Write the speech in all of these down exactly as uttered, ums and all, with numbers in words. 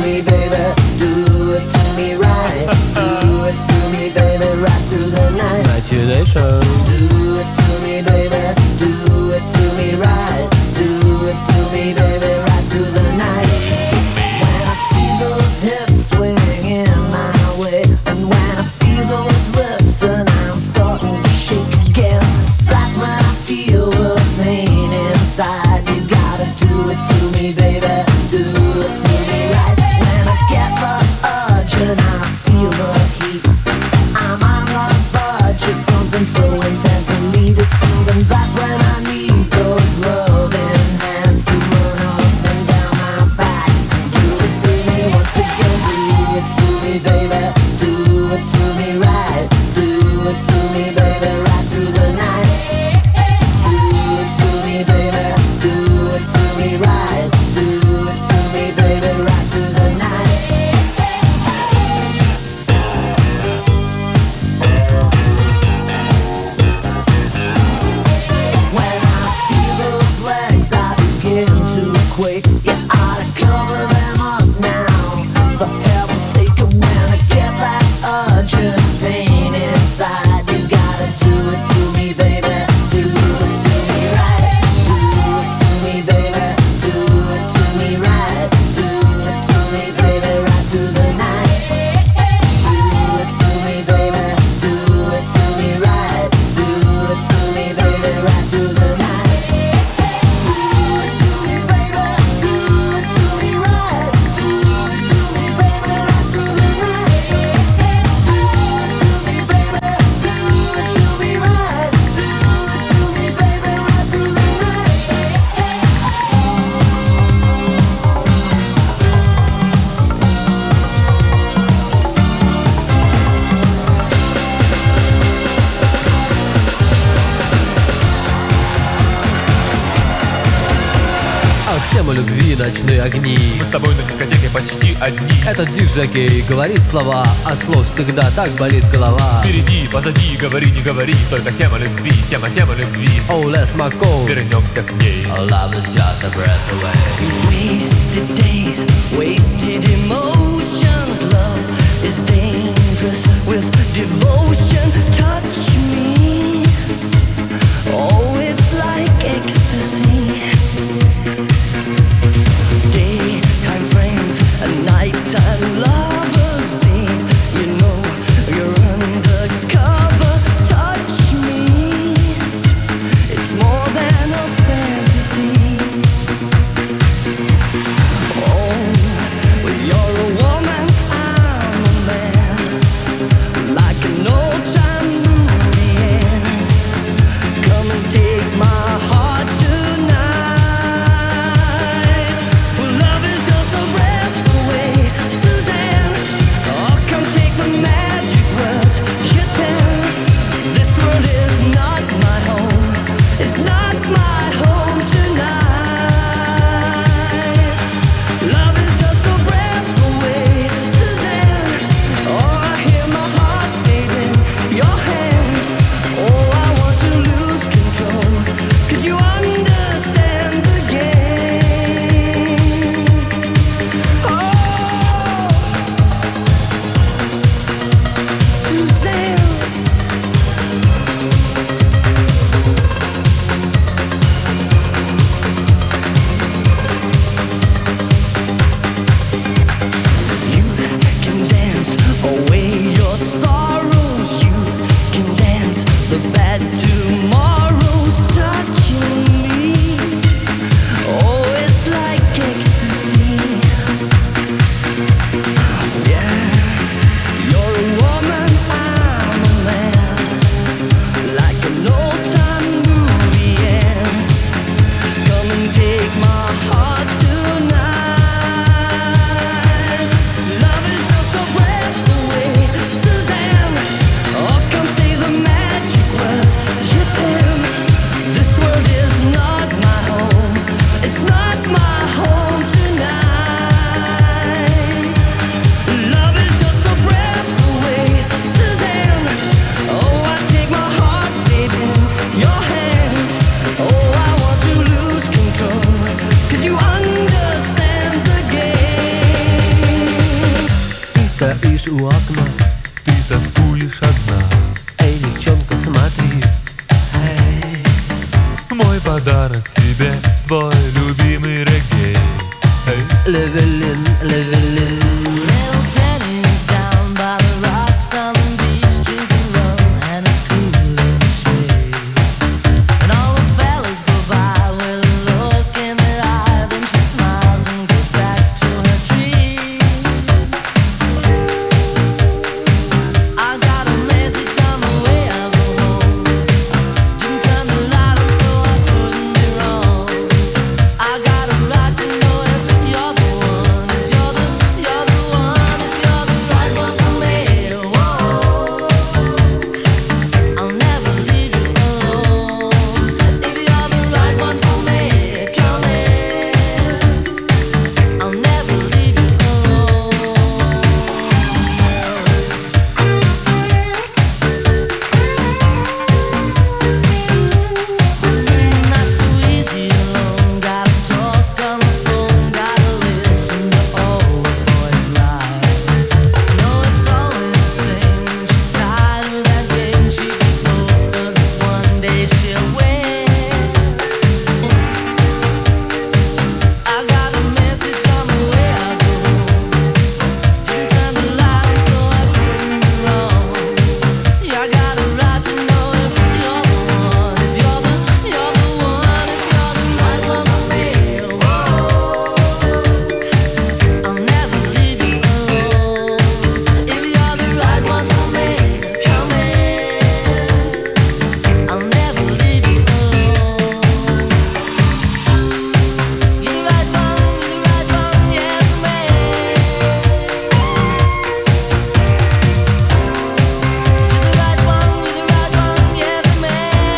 me, baby. Do it to me right. Do it to me, baby, right through the night. Imagination. Do it to me, baby. Do it to me right. Do it to me, baby, right through the night. When I see those hips swinging my way, and when I feel those lips and I'm starting to shake again, that's when I feel the pain inside. You gotta do it to me, baby. Do it to me right. When I get the urge and I feel the heat, I'm on the verge of something so intense I need to see. And that's when I need those loving hands to run up and down my back. Do it to me once again. Do it to me, baby. Do it to me right. Do it to me, baby, right through the night. Do it to me, baby. Do it to me right. Do it to me, baby, right through the night. When I feel those legs, I begin to quake. You ought to cover them up now, for heaven's sake. And when I get that urgent pain inside, you gotta do it to me, baby. Do it to me right. Do it to me, baby. Do it to me right. Do it to me, baby, right through the night. Do it to me, baby. Do it to me right. Do it to me, baby, right through the night. Do it to me, baby. Do it to me right. Do it to me, baby, right through the night. Do it to me, baby. Do it to me right. Do it to me, baby, right through the night. А всем о любви ночные огни. Мы с тобой на дискотеке почти одни. Этот диджей говорит слова, от слов всегда так болит голова. Впереди, позади, говори, не говори, только тема любви, тема, тема любви. Oh, let's my code. Вернемся к ней. Love is just a breath away. Wasted days, wasted emotions. Love is dangerous with devotion. Touch me, oh, it's like ecstasy. Daytime friends and nighttime lovers beam. You know you're undercover. Touch me, it's more than a fantasy. Oh, стоишь у окна, ты тоскуешь одна. эй, девчонка, смотри, эй. Мой подарок тебе, твой любимый регги. Эй. Левелин, левелин. Little Jenny's down by the rocks on the beach drinking rum, and it's cool in the shade. And all the fellas go by with a look in their eye, then she smiles and goes back to her dreams. I got a message on the way I go home. Didn't turn the light on so I couldn't be wrong. I got a right to know if you're the one, if you're the, you're the one, if you're the right one for me. Whoa, I'll never leave you alone. If you're the right one for me, come in. I'll never leave you alone. Not so easy alone. Gotta talk on the phone. Gotta listen to all the boys lie. No, it's always the same. She's tired of that game. She keeps hoping that one day she'll win. I got a message on the way I go home. Didn't turn the light on so I couldn't be wrong. Yeah, I got a right to know if you're the one, if you're the, you're the one, if you're the right one for me. Whoa, I'll never leave you alone. If you're the right one for me, come in. I'll never leave you alone. You're the right one, you're the right one, yeah, for me. You're the right one, you're the right one, yeah, for me.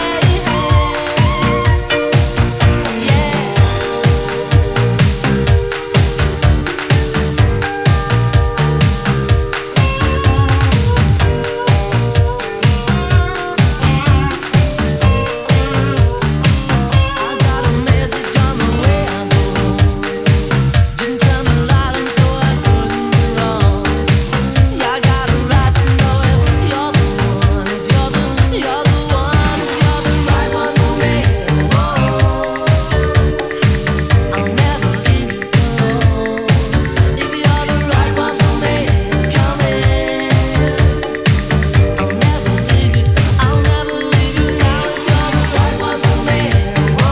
I got a message on the way I go home. Didn't turn the light on so I couldn't be wrong. Yeah, I got a right to know if you're the one, if you're the, you're the one, if you're the right one for me. Whoa, I'll never leave you alone. If you're the right one for me, come in. I'll never leave you, I'll never leave you now. If you're the right one for me, whoa,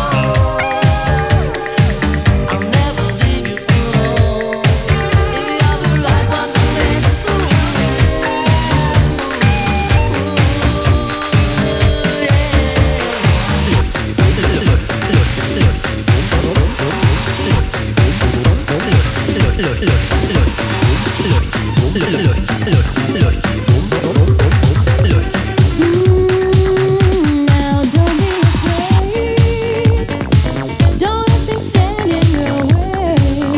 I'll never leave you alone. If you're the right one for me, Now don't be afraid. Don't let things stand in your way.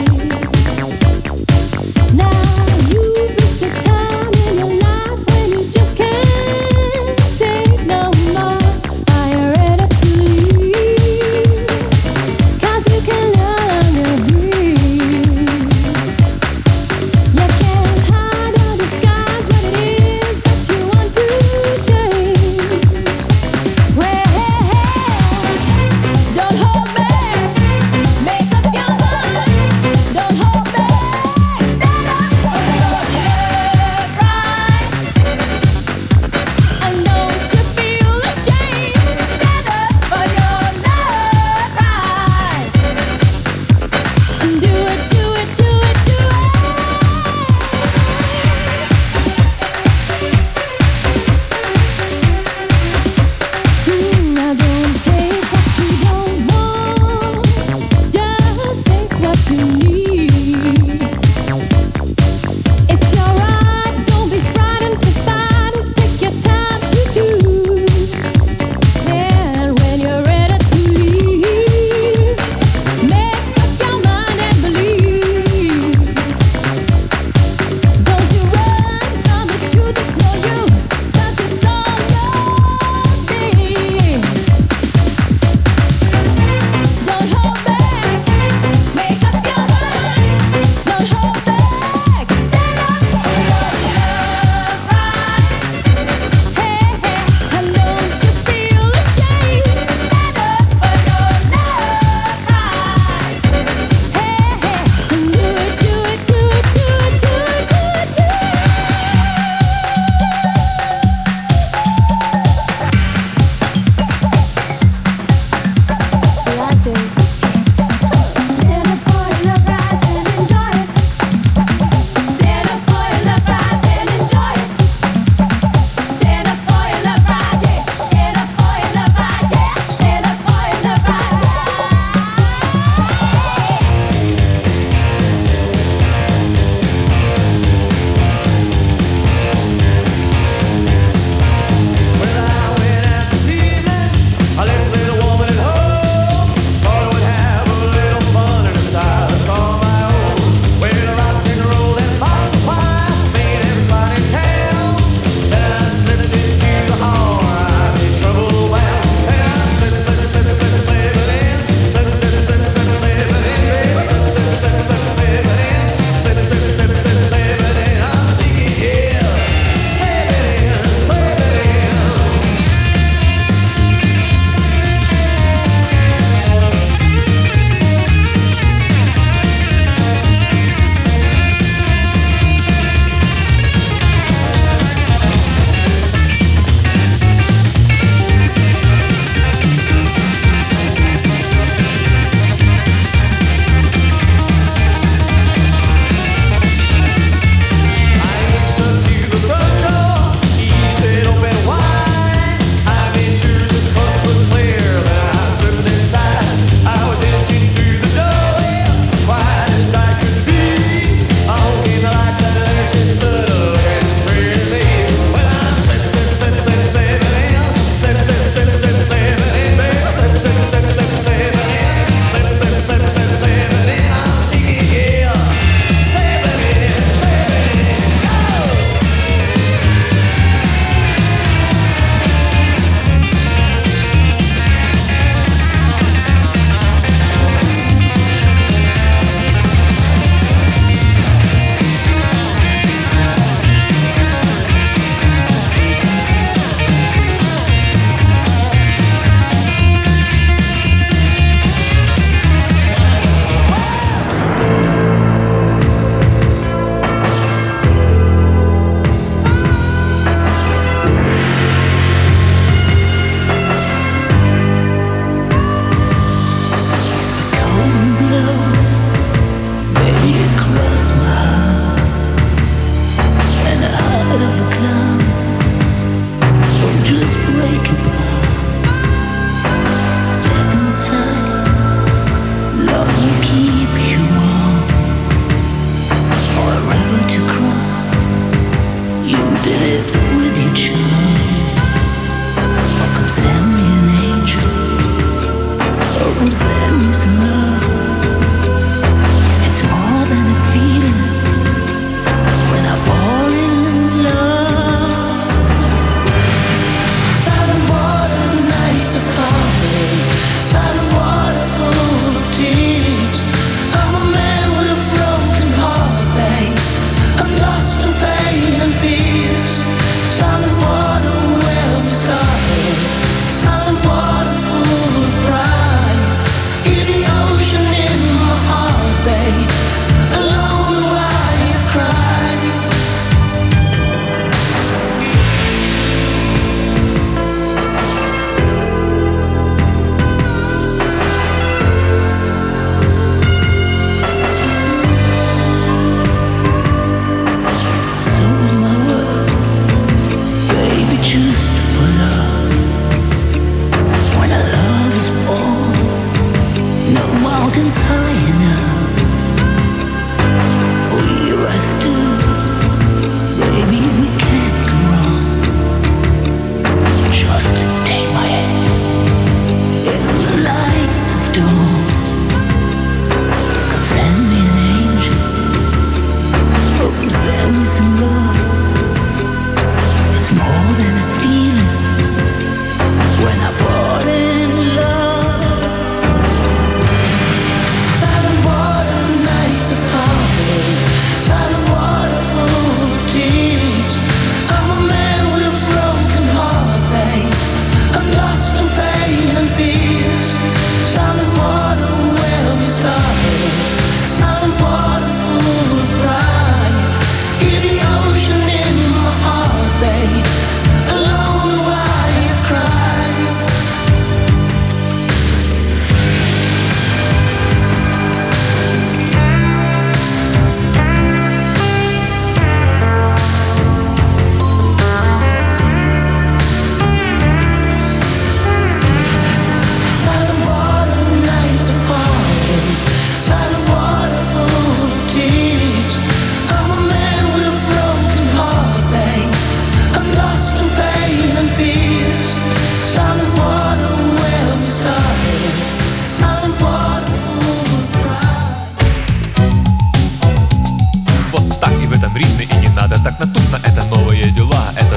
Now you've reached a time in your life when you just can't take no more. Are you ready to leave? 'Cause you can learn your dreams. You can't hide or disguise what it is.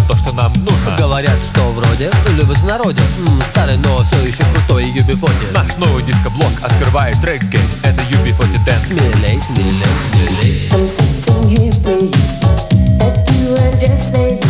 то, что нам нужно. Говорят, что вроде любят в народе. М, Старый, но все еще крутой ю би сорок. Наш новый диско-блок открывает трек-гейм. Это ю би сорок Dance. Смелей, смелей, смелей. I'm sitting here waiting that you had just said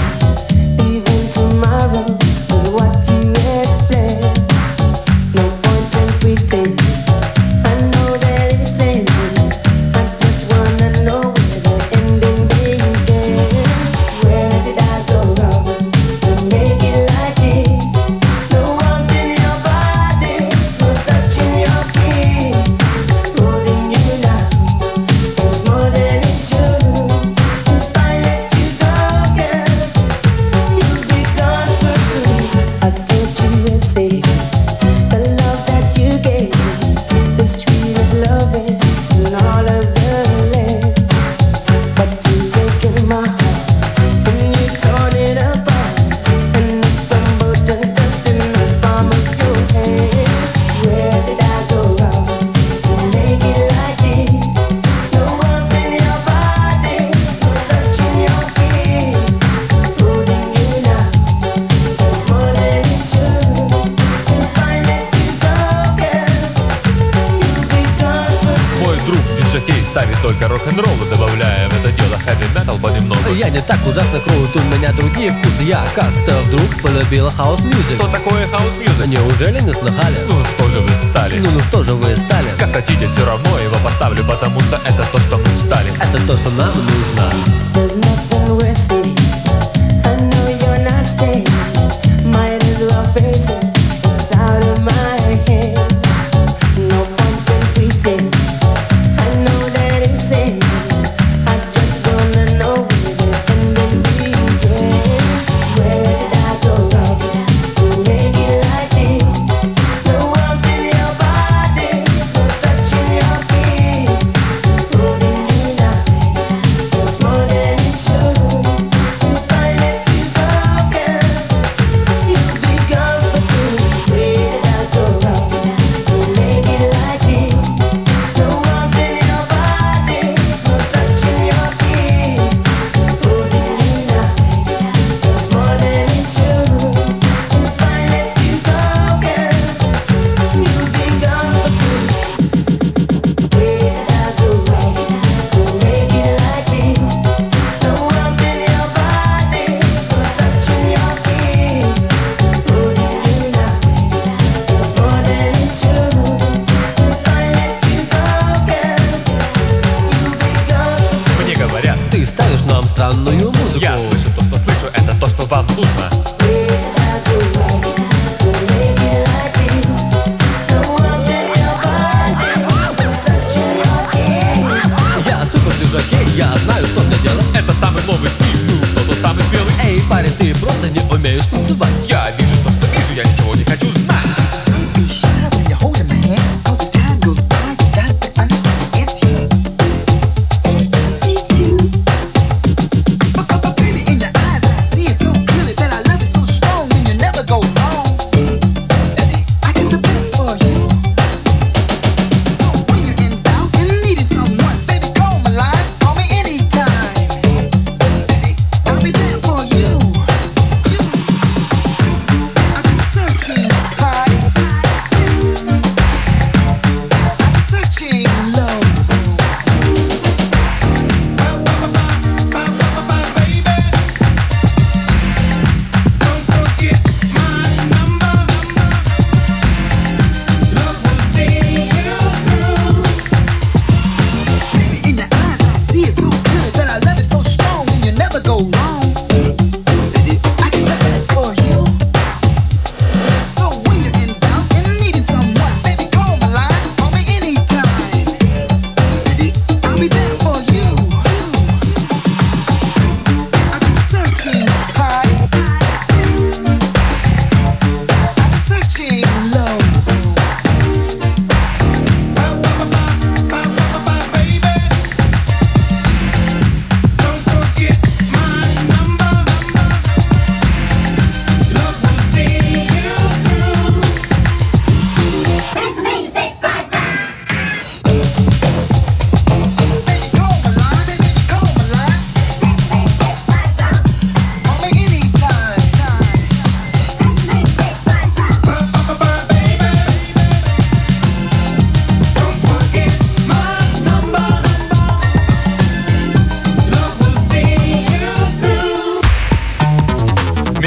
even tomorrow was what you had planned. No point in pretending. I know that it's ending. I just wanna know where the ending began. Where did I go wrong to make it like this? No warmth in your body, no touch in your kiss, holding you now. It's more than it should. If I let you go, girl, you'll be gone for good. I thought you had said the love that you gave me, the sweetest loving in all of the land. But you've taken my heart and you torn it apart, and it's crumbled to dust in the palm of your hand. Where did I go wrong to make it like this? No warmth in your body, no touch in your kiss, holding you now. It's more than it should. If I let you go, girl, you'll be gone for good. Мой друг диджей ставит только рок-н-ролл, добавляя в это дело хэви-метал понемногу. Я не так ужасно крут, у меня другие вкусы. Я как-то вдруг полюбила хаус-мьюзик. Что такое хаус-мьюзик? Неужели не слыхали? Ну что же вы стали? Ну, ну что же вы стали? Как хотите, все равно его поставлю, потому что это то, что мы ждали. Это то, что нам нужно. There's nothing worth saying. I know you're not staying. Might as well face it. It's out of my head. No point in pretending. I know that it's ending. I just wanna know where the ending began. Where did I go wrong to make it like this? No warmth in your body, no touch in your kiss, holding you now. It's more than it should. If I let you go, girl, you'll be gone for good. Where did I go wrong to make it like this? No warmth in your body, no touch in your kiss, holding you now. It's more than it should. If I let you go, girl, you'll be gone for good. Where did I go wrong to make it like this? No warmth in your body, no touch in your kiss, holding you now. It's more than it should. If I let you go, girl, you'll be gone for good. Мне говорят, Ты ставишь нам странную музыку. я слышу то, что слышу, это то, что вам нужно. Where did I go wrong to make it like this? No warmth in your body, no touch in your kiss. Я супер джокей, я знаю, что мне делать. Это самый новый стиль, ну, кто тот самый смелый? Эй, парень, ты просто не умеешь танцевать. Я вижу то, что вижу, я ничего не хочу знать. Be shy when you're holding my hand, 'cause as time goes by, you got to understand it's you. But, but, but baby, in your eyes, I see it so clearly that I love you so strong, and you never go wrong. Baby, I got the best for you. So when you're in doubt and needing someone, baby, call my line, call me anytime. Baby, I'll be there for you. I've been searching,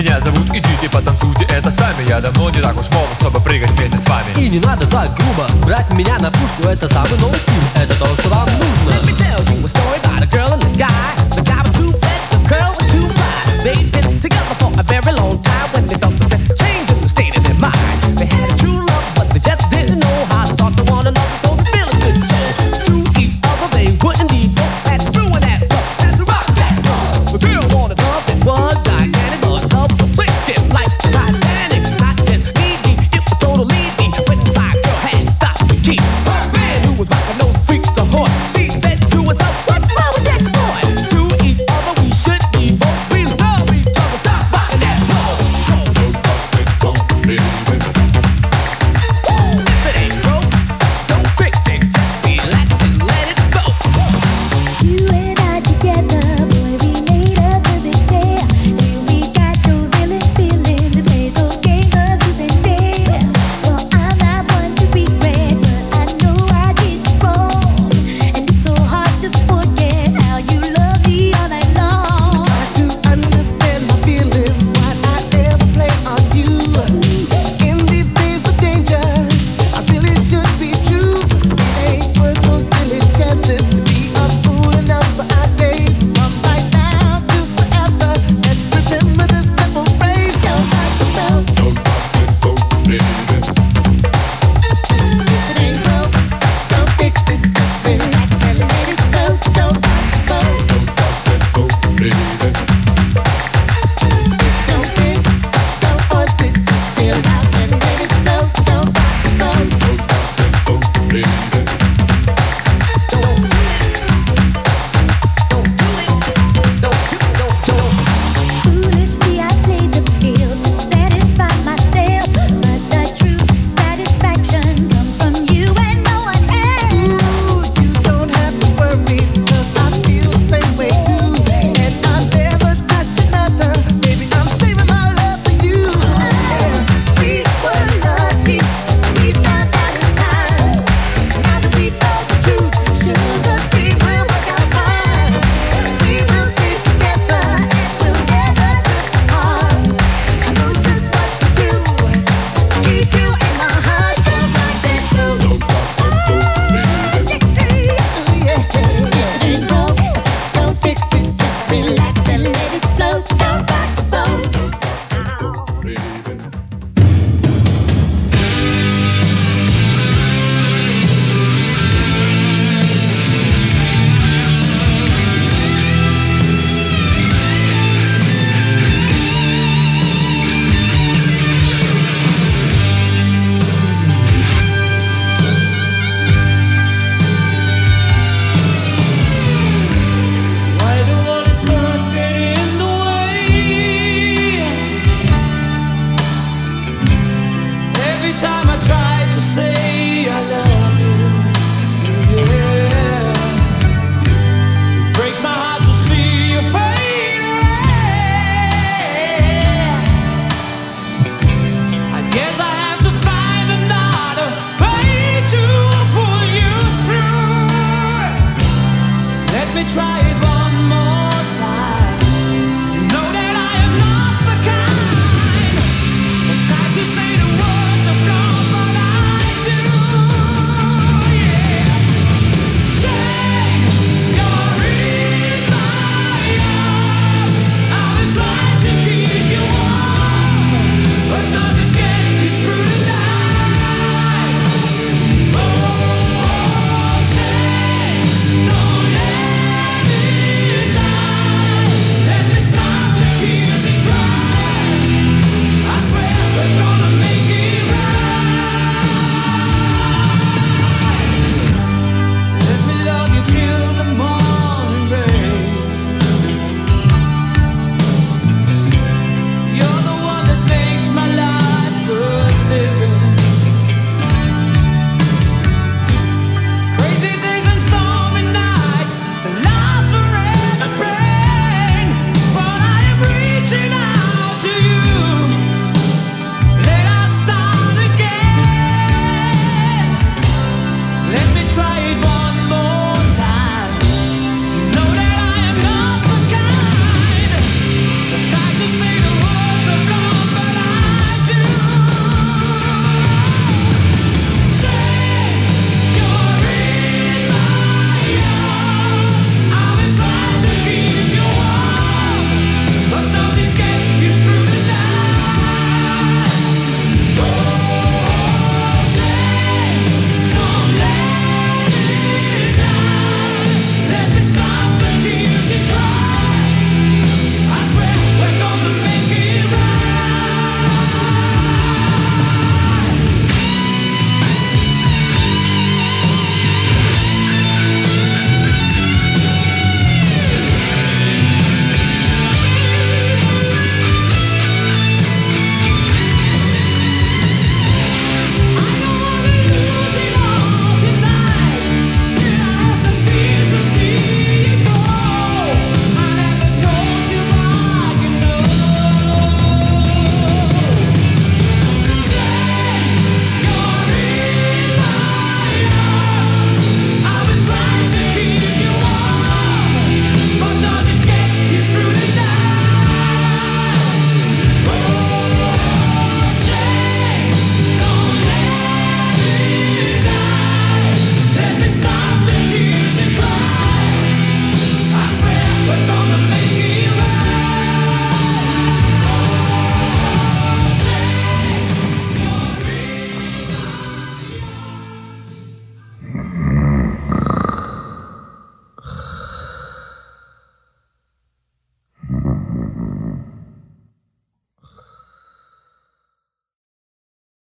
Меня зовут, идите потанцуйте это сами. Я давно не так уж молод, чтобы прыгать вместе с вами. И не надо так грубо брать меня на пушку. Это самый новый стиль, это то, что вам нужно. Let me tell you a story about a girl and a guy. The guy was too fat, the girl was too fly. They'd been together for a very long time when they felt the change in the state of their mind. They had a true love, but they just didn't know how to talk to one another, so the feelings couldn't show. To each other, they wouldn't need for. Had to ruin that love, had to rock that love. The girl wanted love that was gigantic, but love was sinking like Titanic. Not just knee deep, it was totally deep. When the fire girl had to stop the key. Her man who was rocking those freaks of horse. She said to herself, what's wrong with that boy? To each other we should be for. We love each other, stop rocking that boy. If it ain't broke, don't fix it. Just relax and let it go. You and I together, boy, we made a perfect pair. Till we got those illicit feelings and played those games of truth and dare. Well, I'm not one to regret, but I know I did you wrong, and it's so hard to forget how you loved me all night long. To understand my feelings, why I ever play on you. In these days of danger, I really should be true. It ain't worth those silly chances to be a fool enough for our days. From right now to forever, let's remember the simple phrase: don't knock yourself. If it ain't broke, don't fix it. Just relax and let it go. Don't knock yourself.